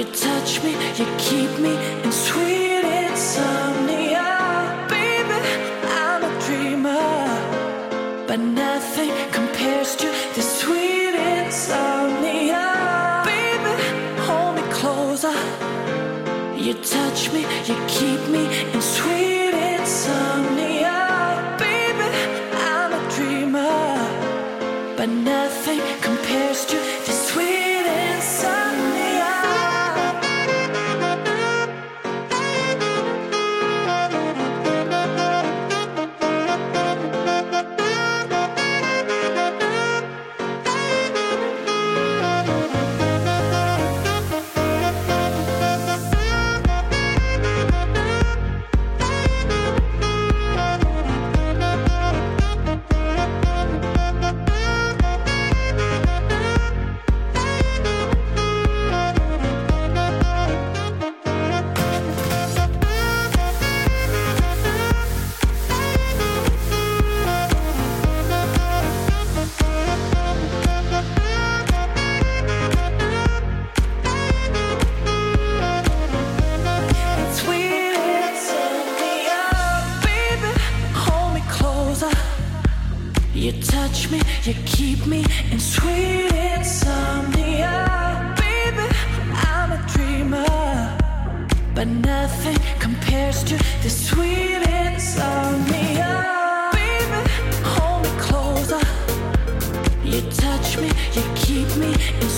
You touch me, you keep me in sweet insomnia. Baby, I'm a dreamer, but nothing compares to this sweet insomnia. Baby, hold me closer. You touch me, you keep me in sweet insomnia. Baby, I'm a dreamer, but nothing compares to this sweet insomnia. You touch me, you keep me in sweet insomnia. Baby, I'm a dreamer, but nothing compares to this sweet insomnia. Baby, hold me closer. You touch me, you keep me in